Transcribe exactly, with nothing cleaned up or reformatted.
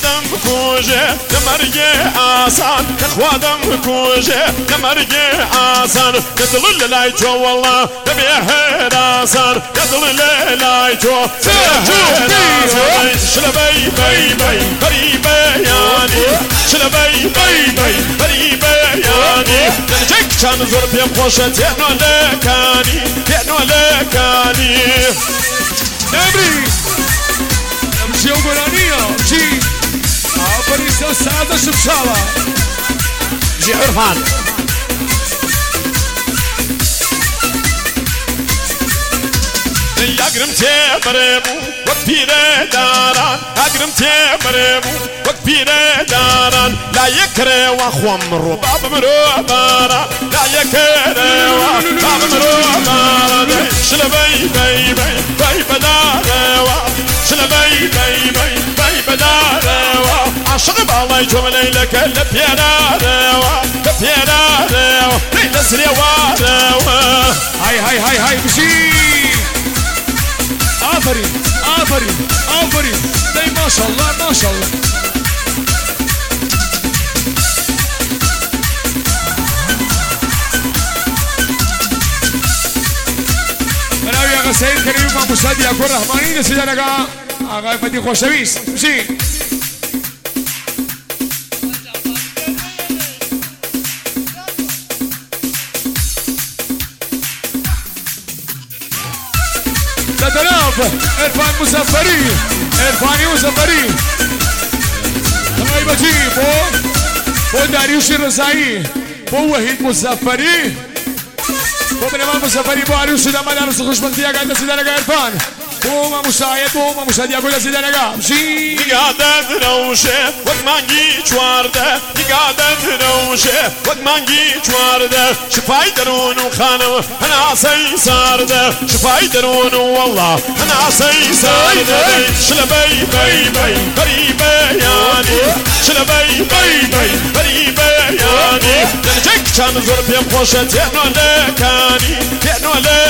خوادم کوژه دمرگه آسان خوادم کوژه دمرگه آسان يدل للاي جو والله نبي هراسان يدل للاي جو شلبي بي بي قريبة يعني شلبي بي بي قريبة يعني جك كان زور بيم خوشة تينو لكاني تينو لكاني نبري نمشي وقرانية جي عبريسة سعادة شبشالة جي عرفان اقرم تبرمو وكبيرة داران اقرم تبرمو وكبيرة داران لا يكري واخوام رباب مروبارا لا يكري واخوام مروبارا شلبي بي بي بي بداروا شلبي بي بي بي بداروا عشق بالله يجوم ليلك لبيراروا لبيراروا ليلة سريواروا هاي هاي هاي هاي بشي آفرين آفرين آفرين داي ما شاء الله ما شاء الله مناوي آقا سيد كريم ما مشاهدي أكون رحماني نسيجا لقا آقا فتي خوشويس مشي تتناف إرفان مسافري إرفاني مسافري هاي بجيب بو بو داريوش الرزاعي بو وحيد مسافري بو بنمان مسافري بو عريوش داما دارس خوشبختي قاعدة سيدانك إرفان بو ما مساعد بو ما مساعد يقول سيدانك مشي قاعدة روشة وقمانجي جوارده قاعدة روشة وقمانجي جوارده شفاي درون وخانو أنا عصي سارده شفاي درون والله أنا عصي سارده شلبي بي بي قريبة يعني شلبي بي بي قريبة يعني جك كان زور بيم خوشة تينو لكاني تينو